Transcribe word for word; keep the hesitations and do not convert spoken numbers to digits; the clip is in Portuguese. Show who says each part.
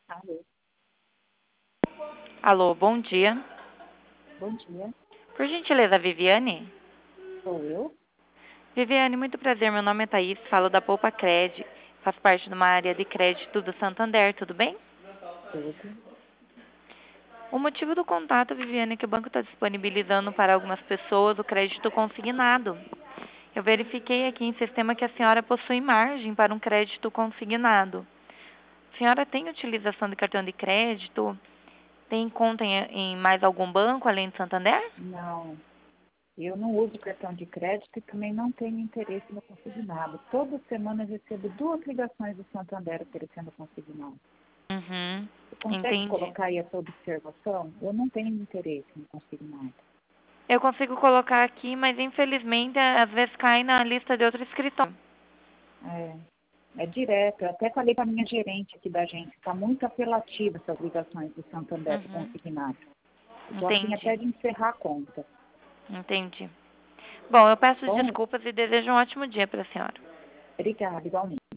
Speaker 1: Alô,
Speaker 2: Alô, bom dia.
Speaker 1: bom dia.
Speaker 2: Por gentileza, Viviane?
Speaker 1: Sou eu?
Speaker 2: Viviane, muito prazer. Meu nome é Thaís, falo da Poupa Cred. Faço parte de uma área de crédito do Santander, tudo bem?
Speaker 1: Tudo.
Speaker 2: O motivo do contato, Viviane, é que o banco está disponibilizando para algumas pessoas o crédito consignado. Eu verifiquei aqui em sistema que a senhora possui margem para um crédito consignado. A senhora tem utilização de cartão de crédito? Tem conta em, em mais algum banco além do Santander?
Speaker 1: Não, eu não uso cartão de crédito e também não tenho interesse no consignado. Toda semana eu recebo duas ligações do Santander oferecendo consignado.
Speaker 2: Uhum,
Speaker 1: Você consegue
Speaker 2: entendi.
Speaker 1: colocar aí essa observação? Eu não tenho interesse no consignado.
Speaker 2: Eu consigo colocar aqui, mas infelizmente às vezes cai na lista de outro escritório.
Speaker 1: É, é direto. Eu até falei para a minha gerente aqui da agência, está muito apelativa essas ligações do Santander do
Speaker 2: Uhum,
Speaker 1: consignado. Estou afim
Speaker 2: entendi,
Speaker 1: até de encerrar a conta.
Speaker 2: entendi. Bom, eu peço
Speaker 1: Bom,
Speaker 2: desculpas e desejo um ótimo dia para a senhora.
Speaker 1: obrigada, igualmente.